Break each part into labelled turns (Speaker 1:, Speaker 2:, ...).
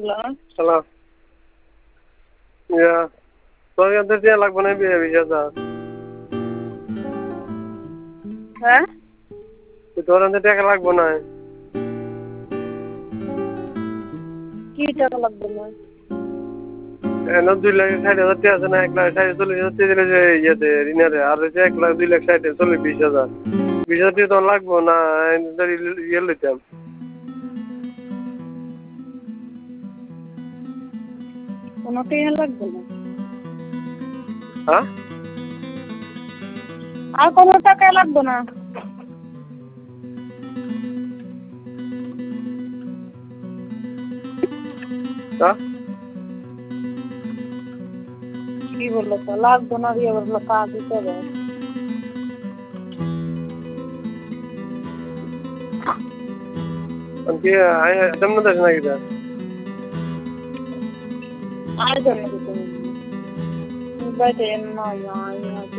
Speaker 1: Hello. Yeah. So you have to like one be visa.
Speaker 2: Huh?
Speaker 1: You don't have to like one.
Speaker 2: কি টাকা লাগবে না?
Speaker 1: And not 2,60,000 na 1,60,000 দিলে যে ইয়েতে ঋণের আর 1,02,60,000 চলে 20,000 20,000 তো লাগবো না ইয়ে লইতাম
Speaker 2: কোনো টাকা লাগবে না।
Speaker 1: হ্যাঁ
Speaker 2: আর কোনো টাকা লাগবে না।
Speaker 1: হ্যাঁ
Speaker 2: কি বললো তো লাগবে না দিয়ে বললো কাজ দিতে হবে।
Speaker 1: কি একদম না দেশ নাকি তা
Speaker 2: আর জানি দিতে বাইরে না আছে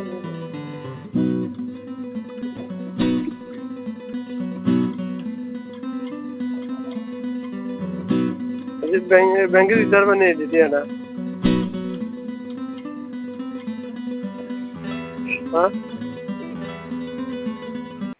Speaker 1: ব্যাংকে দিতে পারবেন না দিদি না হ্যাঁ